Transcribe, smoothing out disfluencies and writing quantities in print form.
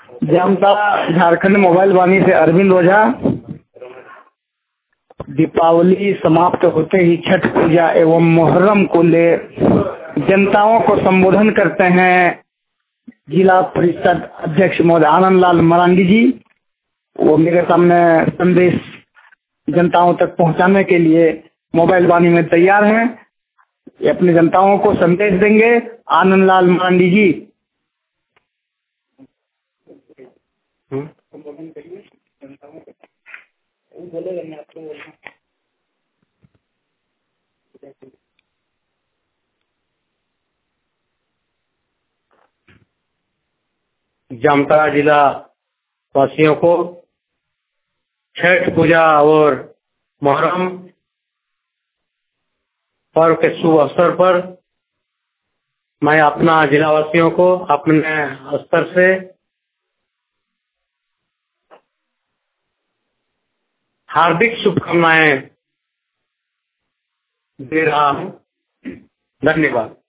Jamtara Jharkhand mobile वाणी से अरविंद ओझा। दीपावली समाप्त होते ही छठ पूजा एवं मुहर्रम को ले जनताओं को संबोधन करते हैं जिला परिषद अध्यक्ष महोदय आनंद लाल मरांडी जी। वो मेरे सामने संदेश जनताओं तक पहुंचाने के लिए मोबाइल वाणी में तैयार हैं। ये अपनी जनताओं को संदेश देंगे। आनंद लाल मरांडी जी। जामताड़ा जिला वासियों को छठ पूजा और मुहर्रम पर्व के शुभ अवसर पर मैं अपना जिला वासियों को अपने स्तर से हार्दिक शुभकामनाएं दे रहा हूं। धन्यवाद।